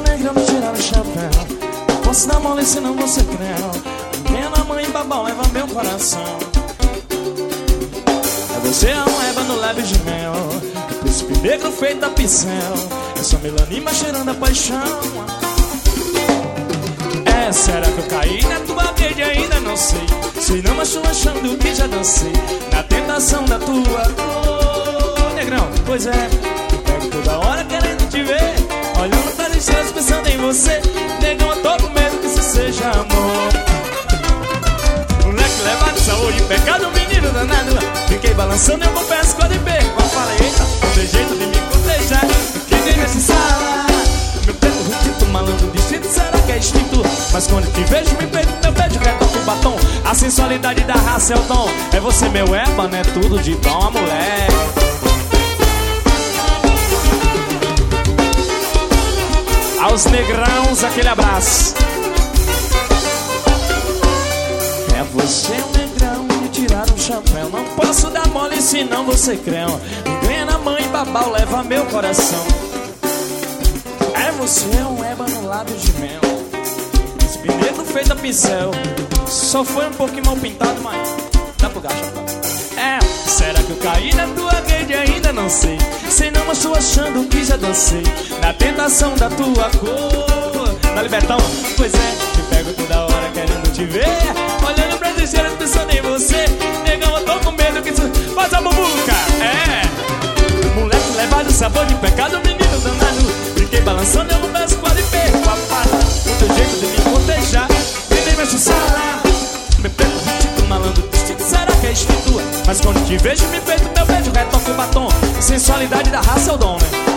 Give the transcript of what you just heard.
negrão, me tirar o chapéu. Não posso dar mole senão você creu. Venha na mãe, babão, leva meu coração. É você é um ébano lábio de mel, o príncipe negro feito a pincel. É sua melanina cheirando a paixão. É, será que eu caí na tua rede? Ainda não sei. Se não, mas tô achando que já dancei na tentação da tua cor. Negrão, pois é, eu pego toda hora querendo te ver, olhando para as estrelas pensando em você. Negão, eu tô com medo que isso seja amor. Moleque levado, saúde, pecado, menino danado. Fiquei balançando, eu confesso quando perco. Eu falei, eita, não tem jeito de me proteger. Que nem nesse sala, meu preto rudito, malandro distinto, será que é instinto? Mas quando te vejo, me peito, meu beijo retoca o batom. A sensualidade da raça é o dom. É você, meu ébano, é tudo de bom, a mulher. Aos negrãos, aquele abraço. É você, um negrão, me tirar um chapéu. Não posso dar mole senão você creu. Me ganha na mãe, babau, leva meu coração. É você, um ébano lábio de mel, príncipe negro feito a pincel. Só foi um pouquinho mal pintado, mas dá pro gato. É, será que eu caí na tua rede? Ainda não sei. Sei não, mas tô achando que já dancei na tentação da tua cor. Na Libertão, pois é, te pego toda hora querendo te ver, olhando pra estrelas pensando em você. Negão, eu tô com medo que isso faz a bubuca. É, moleque levado, sabor de pecado, menino danado. Fiquei balançando, eu não peço quase perco a pata. O teu jeito de me proteger, vendei meu chussala. Me preto, rudito, malandro distinto, será que é instinto? Mas quando te vejo, me peito, meu beijo retoca o batom. Sensualidade da raça é o dom, né?